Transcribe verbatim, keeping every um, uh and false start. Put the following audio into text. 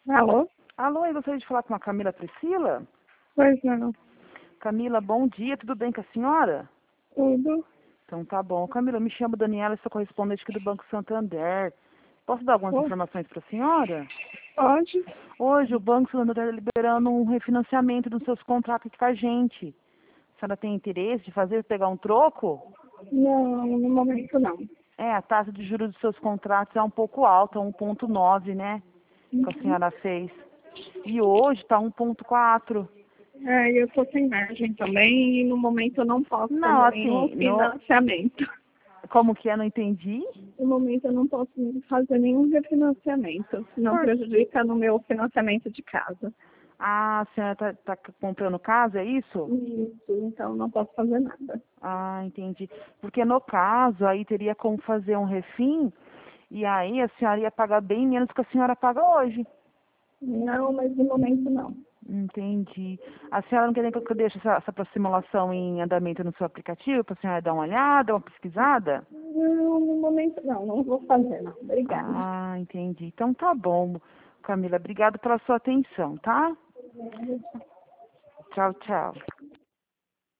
Alô? Alô, eu gostaria de falar com a Camila Priscila. Pois não. Camila, bom dia, tudo bem com a senhora? Tudo? Então tá bom. Camila, eu me chamo Daniela, sou correspondente aqui do Banco Santander. Posso dar algumas Oh, informações para a senhora? pode? Hoje o Banco Santander está liberando um refinanciamento dos seus contratos aqui com a gente. A senhora tem interesse de fazer, pegar um troco? Não, no momento não. É, a taxa de juros dos seus contratos é um pouco alta, um vírgula nove, né? Que a Uhum. senhora fez. E hoje está um vírgula quatro. É, eu tô sem margem também e no momento eu não posso Não, fazer nenhum assim, no, financiamento. como que é? Não entendi. No momento eu não posso fazer nenhum refinanciamento, senão Por... prejudica no meu financiamento de casa. Ah, a senhora está comprando casa, é isso? Isso, então não posso fazer nada. Ah, entendi. Porque no caso, aí teria como fazer um refim, e aí a senhora ia pagar bem menos do que a senhora paga hoje. Não, mas no momento não. Entendi. A senhora não quer nem que eu deixe essa, essa simulação em andamento no seu aplicativo, para a senhora dar uma olhada, uma pesquisada? Não, no momento não, não vou fazer não. Obrigada. Ah, entendi. Então tá bom, Camila. Obrigada pela sua atenção, tá? Tchau, tchau.